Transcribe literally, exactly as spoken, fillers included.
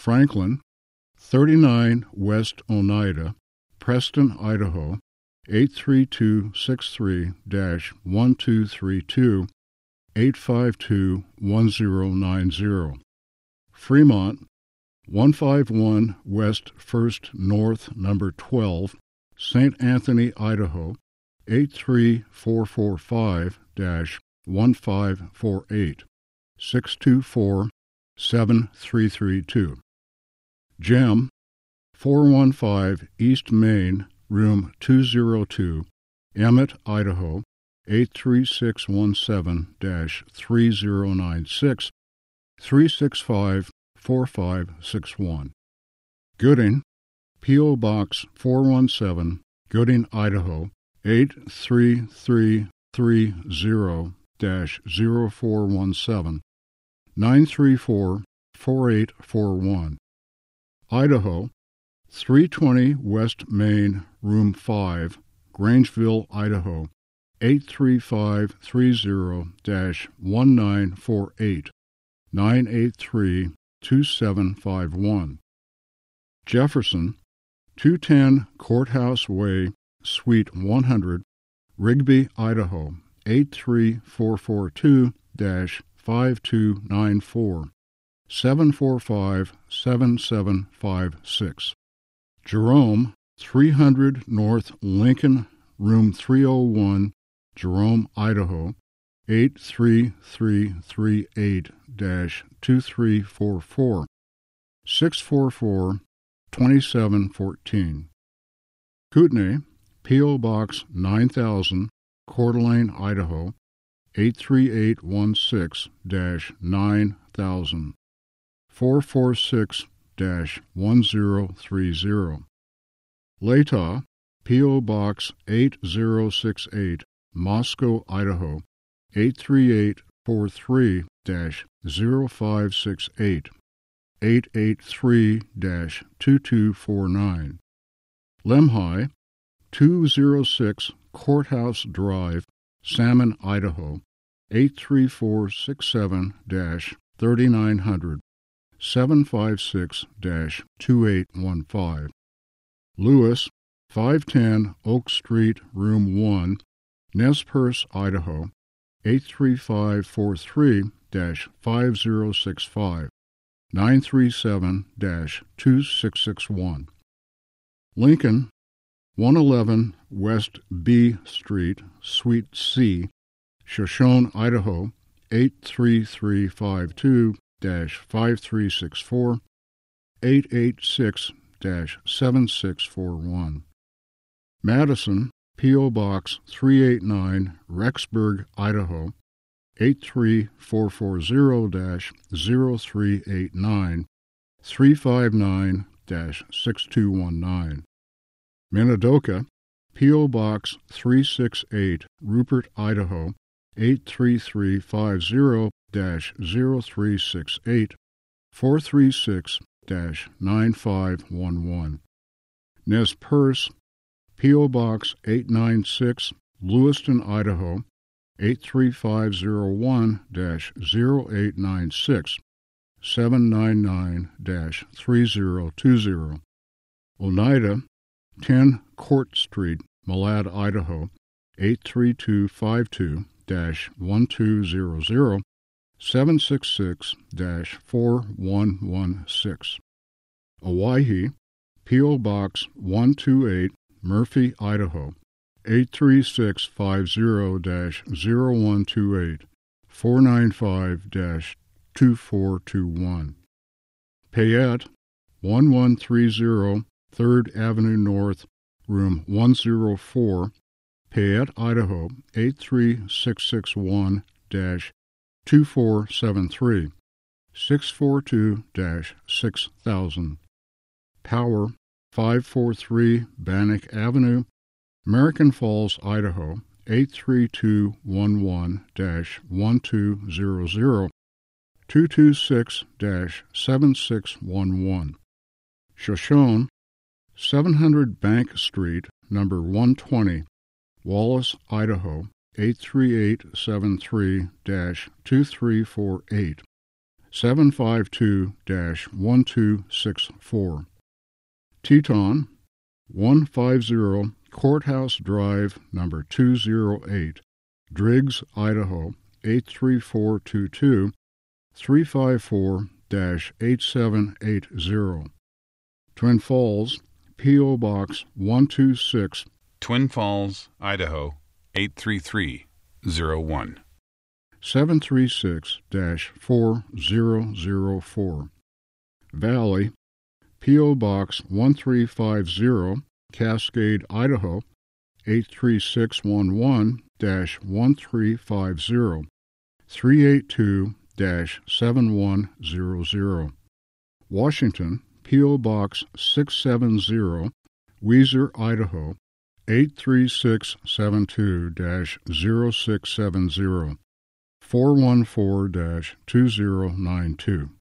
Franklin, thirty-nine West Oneida, Preston, Idaho, eight three two six three dash one two three two, eight five two one zero nine zero. Fremont, one fifty-one West First North, number twelve, Saint Anthony, Idaho, eight three four four five dash one five four eight, six two four seven three three two. Gem, four one five East Main, room two oh two, Emmett, Idaho, eight three six one seven dash three zero nine six, three six five four five six one. Gooding, P O. Box four one seven, Gooding, Idaho, eight three three three zero dash zero four one seven, nine three four four eight four one. Idaho, three twenty West Main, room five, Grangeville, Idaho, eight three five three zero dash one nine four eight, nine eight three two seven five one. Jefferson, two ten Courthouse Way, Suite one hundred, Rigby, Idaho, eight three four four two dash five two nine four, seven four five seven seven five six. Jerome, three hundred North Lincoln, room three oh one, Jerome, Idaho, eight three three three eight dash two three four four, six four four two seven one four. Kootenai, P O. Box nine thousand, Coeur d'Alene, Idaho, eight three eight one six dash nine thousand, four four six dash one zero three zero. Latah, P O. Box eight zero six eight, Moscow, Idaho, eight three eight four three dash zero five six eight, eight eight three dash two two four nine. Lemhi, two oh six Courthouse Drive, Salmon, Idaho, eight three four six seven dash thirty-nine hundred, seven five six dash two eight one five. Lewis, five ten Oak Street, room one, Nez Perce, Idaho, eight three five four three dash five zero six five, nine three seven dash two six six one. Lincoln, one eleven West B Street, Suite C, Shoshone, Idaho, eight three three five two dash five three six four, eight eight six dash seven six four one. Madison, P O. Box three eighty-nine, Rexburg, Idaho, eight three four four zero dash zero three eight nine, three five nine dash six two one nine. Minidoka, P O. Box three sixty-eight, Rupert, Idaho, eight three three five zero dash zero three six eight, four three six dash nine five one one. Nez Perce, P O. Box eight ninety-six, Lewiston, Idaho, eight three five zero one dash zero eight nine six, seven nine nine dash three zero two zero. Oneida, ten Court Street, Malad, Idaho, eight three two five two dash one two zero zero, seven six six dash four one one six. Owyhee, P O. Box one twenty-eight, Murphy, Idaho, eight three six five zero dash zero one two eight, four nine five dash two four two one. Payette, eleven thirty third Avenue North, room one oh four, Payette, Idaho, eight three six six one dash two four seven three, six four two dash six thousand. Power, five forty-three Bannock Avenue, American Falls, Idaho, eight three two one one dash one two zero zero, two two six dash seven six one one. Shoshone, seven hundred Bank Street, number one twenty, Wallace, Idaho, eight three eight seven three dash two three four eight, seven five two dash one two six four. Teton, one fifty Courthouse Drive, number two oh eight, Driggs, Idaho, eight three four two two, three five four dash eight seven eight zero. Twin Falls, P O. Box one two six, Twin Falls, Idaho, eight three three zero one. seven three six dash four zero zero four. Valley, P O. Box one three five zero, Cascade, Idaho, eight three six one one dash one three five zero, three eight two dash seven one zero zero. Washington, P O. Box six seven zero, Weiser, Idaho, eight three six seven two dash zero six seven zero, four one four dash two zero nine two.